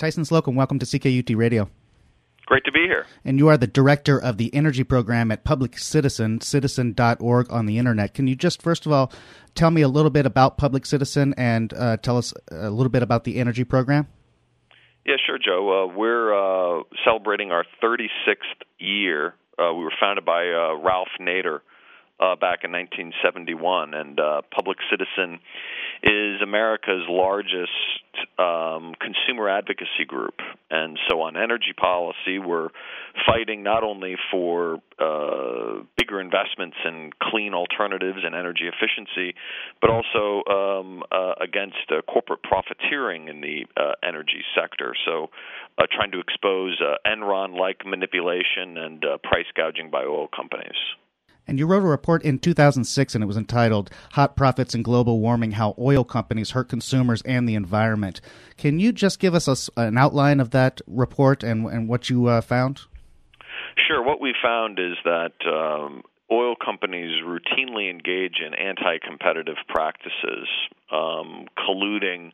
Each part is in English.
Tyson Slocum, welcome to CKUT Radio. Great to be here. And you are the director of the energy program at Public Citizen, citizen.org on the internet. Can you just, first of all, tell me a little bit about Public Citizen and tell us a little bit about the energy program? Yeah, sure, Joe. We're celebrating our 36th year. We were founded by Ralph Nader back in 1971, and Public Citizen is America's largest consumer advocacy group. And so on energy policy, we're fighting not only for bigger investments in clean alternatives and energy efficiency, but also against corporate profiteering in the energy sector. So trying to expose Enron-like manipulation and price gouging by oil companies. And you wrote a report in 2006, and it was entitled Hot Profits in Global Warming, How Oil Companies Hurt Consumers and the Environment. Can you just give us an outline of that report and what you found? Sure. What we found is that oil companies routinely engage in anti-competitive practices, colluding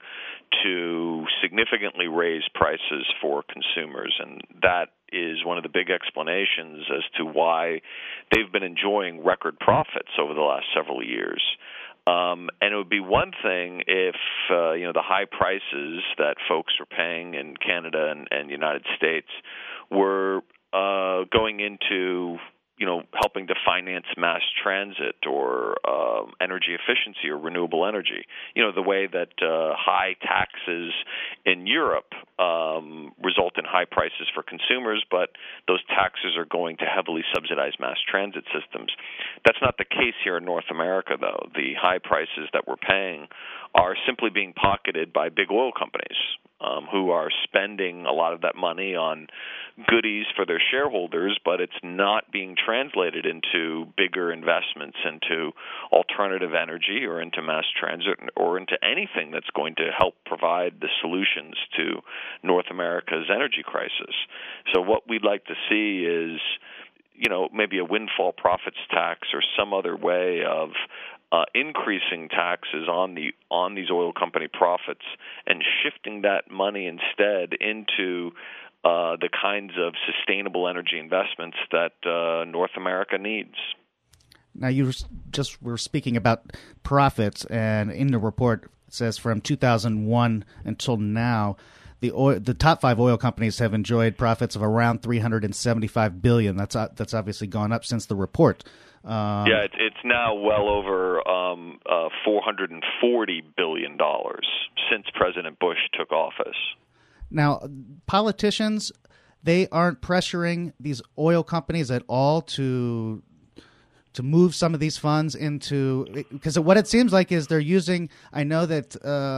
to significantly raise prices for consumers, and that is one of the big explanations as to why they've been enjoying record profits over the last several years. And it would be one thing if the high prices that folks are paying in Canada and the United States were going into helping to finance mass transit or energy efficiency or renewable energy. The way that high taxes in Europe result in high prices for consumers, but those taxes are going to heavily subsidize mass transit systems. That's not the case here in North America, though. The high prices that we're paying are simply being pocketed by big oil companies who are spending a lot of that money on goodies for their shareholders, but it's not being translated into bigger investments into alternative energy or into mass transit or into anything that's going to help provide the solutions to North America's energy crisis. So what we'd like to see is, maybe a windfall profits tax or some other way of increasing taxes on these oil company profits and shifting that money instead into the kinds of sustainable energy investments that North America needs. Now, you just were speaking about profits, and in the report it says from 2001 until now, the top five oil companies have enjoyed profits of around $375 billion. That's obviously gone up since the report. It's now well over $440 billion since President Bush took office. Now, politicians, they aren't pressuring these oil companies at all to move some of these funds into, because what it seems like is they're using, I know that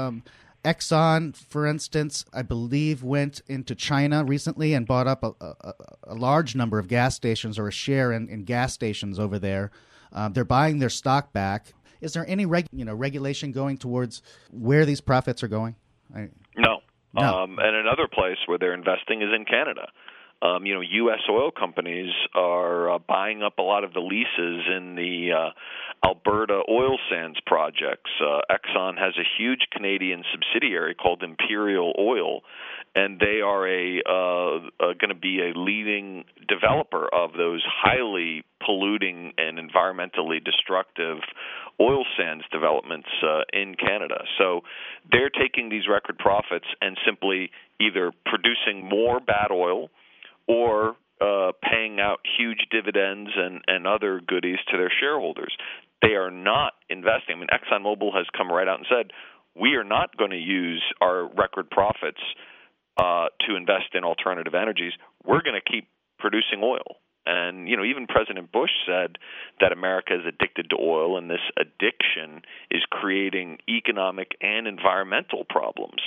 Exxon, for instance, I believe went into China recently and bought up a large number of gas stations or a share in gas stations over there. They're buying their stock back. Is there any regulation going towards where these profits are going? No. And another place where they're investing is in Canada. U.S. oil companies are buying up a lot of the leases in the Alberta oil sands projects. Exxon has a huge Canadian subsidiary called Imperial Oil, and they are going to be a leading developer of those highly polluting and environmentally destructive oil sands developments in Canada. So they're taking these record profits and simply either producing more bad oil or paying out huge dividends and other goodies to their shareholders. They are not investing. I mean, ExxonMobil has come right out and said, we are not going to use our record profits to invest in alternative energies. We're going to keep producing oil. And, even President Bush said that America is addicted to oil, and this addiction is creating economic and environmental problems.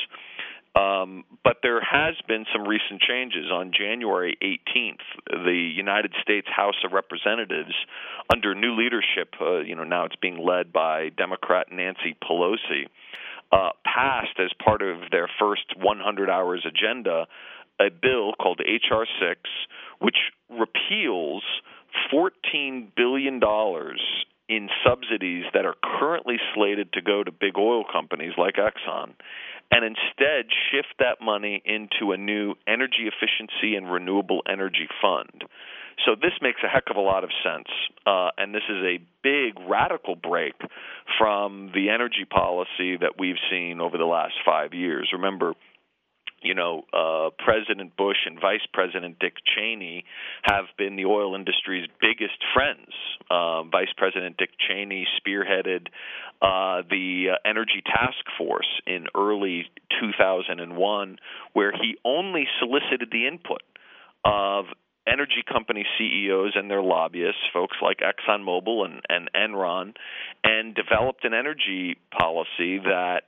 But there has been some recent changes. On January 18th, the United States House of Representatives, under new leadership, now it's being led by Democrat Nancy Pelosi, passed as part of their first 100 hours agenda a bill called H.R. 6, which repeals $14 billion in subsidies that are currently slated to go to big oil companies like Exxon, and instead shift that money into a new energy efficiency and renewable energy fund. So this makes a heck of a lot of sense, and this is a big radical break from the energy policy that we've seen over the last 5 years. Remember, President Bush and Vice President Dick Cheney have been the oil industry's biggest friends. Vice President Dick Cheney spearheaded the Energy Task Force in early 2001, where he only solicited the input of energy company CEOs and their lobbyists, folks like ExxonMobil and Enron, and developed an energy policy that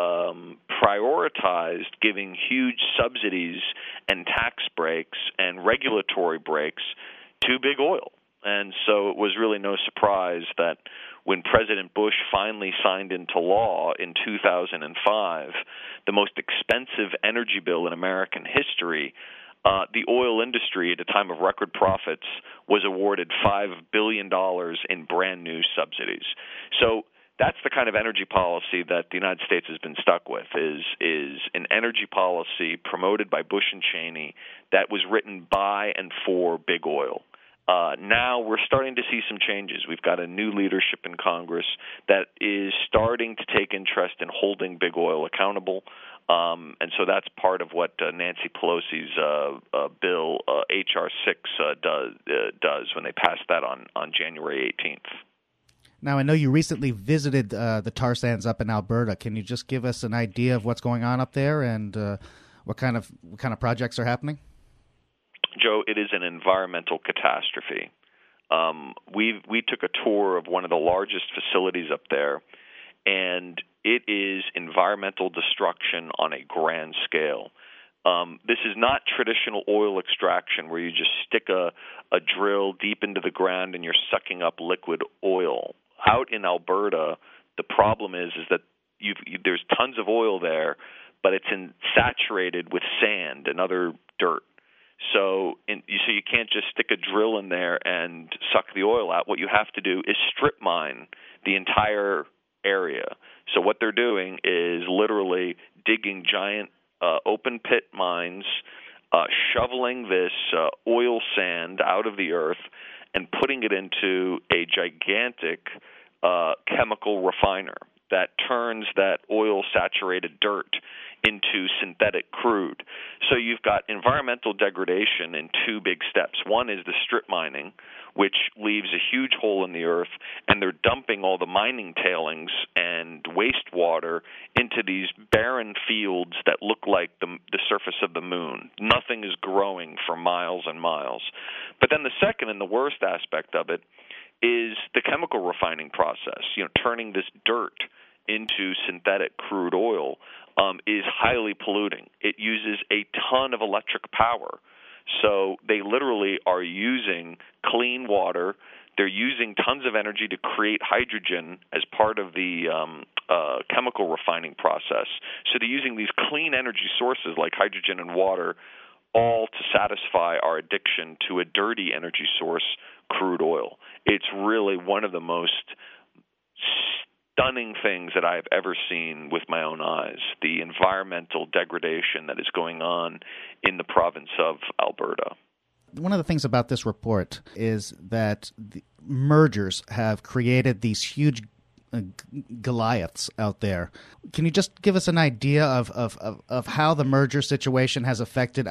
prioritized giving huge subsidies and tax breaks and regulatory breaks to big oil. And so it was really no surprise that when President Bush finally signed into law in 2005 the most expensive energy bill in American history, the oil industry, at a time of record profits, was awarded $5 billion in brand-new subsidies. So that's the kind of energy policy that the United States has been stuck with, is an energy policy promoted by Bush and Cheney that was written by and for big oil. Now we're starting to see some changes. We've got a new leadership in Congress that is starting to take interest in holding big oil accountable. And so that's part of what Nancy Pelosi's bill, H.R. 6, does when they passed that on January 18th. Now, I know you recently visited the tar sands up in Alberta. Can you just give us an idea of what's going on up there and what kind of projects are happening? Joe, it is an environmental catastrophe. We took a tour of one of the largest facilities up there, and it is environmental destruction on a grand scale. This is not traditional oil extraction where you just stick a drill deep into the ground and you're sucking up liquid oil. Out in Alberta, the problem is that there's tons of oil there, but it's saturated with sand and other dirt. So you can't just stick a drill in there and suck the oil out. What you have to do is strip mine the entire area. So what they're doing is literally digging giant open pit mines, shoveling this oil sand out of the earth and putting it into a gigantic chemical refiner that turns that oil-saturated dirt into synthetic crude. So you've got environmental degradation in two big steps. One is the strip mining, which leaves a huge hole in the earth, and they're dumping all the mining tailings and wastewater into these barren fields that look like the surface of the moon. Nothing is growing for miles and miles. But then the second and the worst aspect of it is the chemical refining process. Turning this dirt into synthetic crude oil is highly polluting. It uses a ton of electric power. So they literally are using clean water. They're using tons of energy to create hydrogen as part of the chemical refining process. So they're using these clean energy sources like hydrogen and water all to satisfy our addiction to a dirty energy source, crude oil. It's really one of the most stunning things that I've ever seen with my own eyes, the environmental degradation that is going on in the province of Alberta. One of the things about this report is that the mergers have created these huge Goliaths out there. Can you just give us an idea of how the merger situation has affected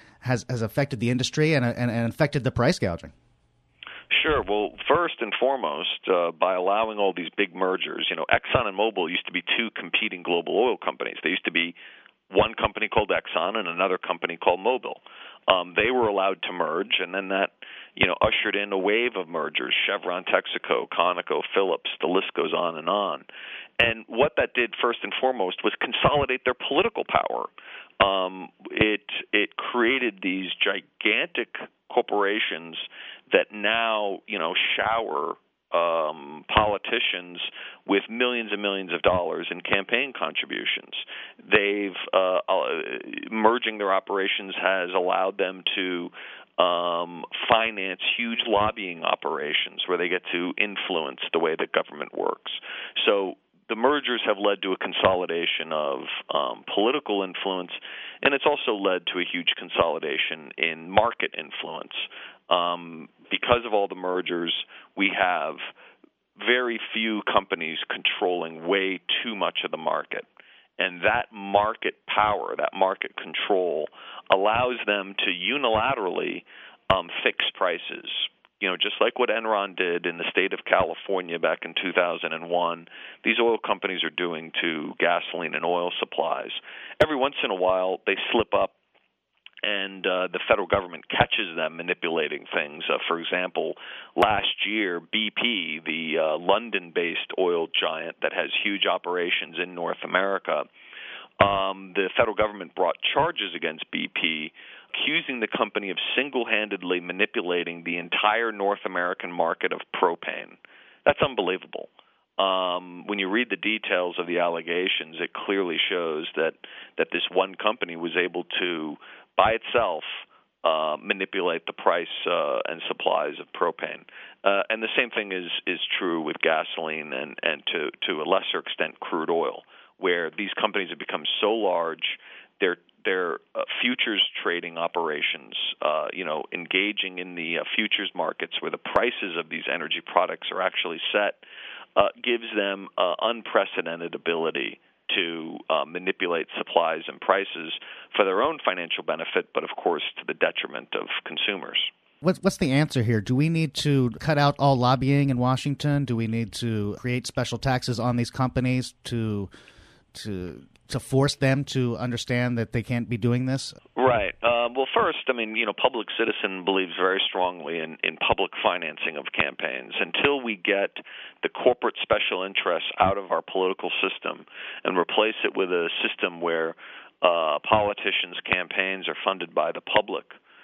the industry and affected the price gouging? Sure. Well, first and foremost, by allowing all these big mergers, Exxon and Mobil used to be two competing global oil companies. They used to be one company called Exxon and another company called Mobil. They were allowed to merge, and then that, ushered in a wave of mergers: Chevron, Texaco, Conoco, Phillips. The list goes on and on. And what that did, first and foremost, was consolidate their political power. It created these gigantic corporations that now, shower politicians with millions and millions of dollars in campaign contributions. They've merging their operations has allowed them to finance huge lobbying operations where they get to influence the way that government works. So the mergers have led to a consolidation of political influence, and it's also led to a huge consolidation in market influence. Because of all the mergers, we have very few companies controlling way too much of the market. And that market power, that market control, allows them to unilaterally fix prices. Just like what Enron did in the state of California back in 2001, these oil companies are doing to gasoline and oil supplies. Every once in a while, they slip up, and the federal government catches them manipulating things. For example, last year, BP, the London-based oil giant that has huge operations in North America, the federal government brought charges against BP, accusing the company of single-handedly manipulating the entire North American market of propane. That's unbelievable. When you read the details of the allegations, it clearly shows that this one company was able to, by itself, manipulate the price and supplies of propane. And the same thing is true with gasoline and to a lesser extent crude oil, where these companies have become so large, their futures trading operations, engaging in the futures markets where the prices of these energy products are actually set, gives them unprecedented ability to manipulate supplies and prices for their own financial benefit, but of course to the detriment of consumers. What's the answer here? Do we need to cut out all lobbying in Washington? Do we need to create special taxes on these companies to force them to understand that they can't be doing this? Right. Well, first, Public Citizen believes very strongly in public financing of campaigns. Until we get the corporate special interests out of our political system and replace it with a system where politicians' campaigns are funded by the public,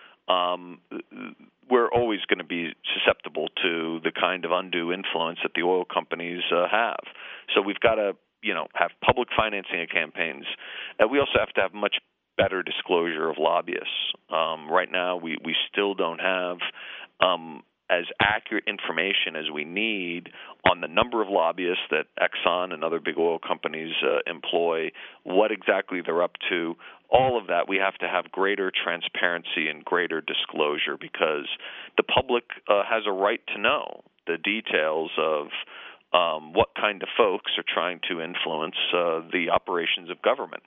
we're always going to be susceptible to the kind of undue influence that the oil companies have. So we've got to have public financing of campaigns. We also have to have much better disclosure of lobbyists. Right now, we still don't have as accurate information as we need on the number of lobbyists that Exxon and other big oil companies employ, what exactly they're up to. All of that, we have to have greater transparency and greater disclosure because the public has a right to know the details of what kind of folks are trying to influence the operations of government.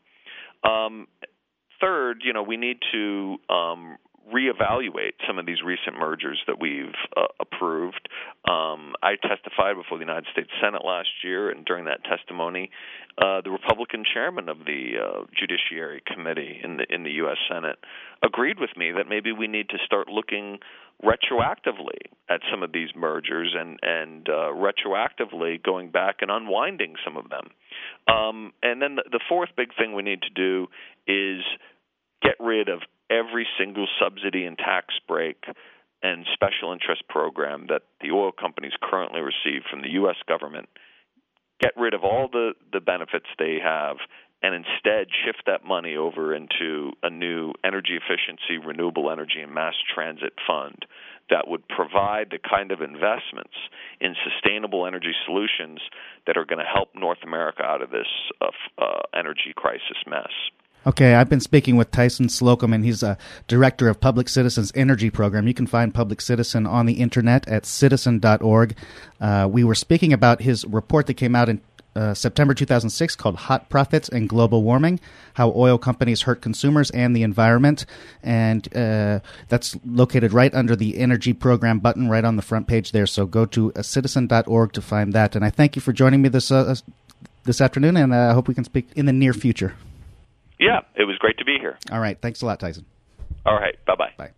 Third, we need to reevaluate some of these recent mergers that we've approved. I testified before the United States Senate last year, and during that testimony, the Republican chairman of the Judiciary Committee in the U.S. Senate agreed with me that maybe we need to start looking retroactively at some of these mergers and retroactively going back and unwinding some of them. And then the fourth big thing we need to do is get rid of every single subsidy and tax break and special interest program that the oil companies currently receive from the U.S. government, get rid of all the benefits they have, and instead shift that money over into a new energy efficiency, renewable energy, and mass transit fund that would provide the kind of investments in sustainable energy solutions that are going to help North America out of this energy crisis mess. Okay, I've been speaking with Tyson Slocum, and he's a director of Public Citizen's Energy Program. You can find Public Citizen on the internet at citizen.org. We were speaking about his report that came out in September 2006 called Hot Profits and Global Warming, How Oil Companies Hurt Consumers and the Environment. And that's located right under the Energy Program button right on the front page there. So go to citizen.org to find that. And I thank you for joining me this afternoon, and I hope we can speak in the near future. Yeah, it was great to be here. All right. Thanks a lot, Tyson. All right. Bye-bye. Bye.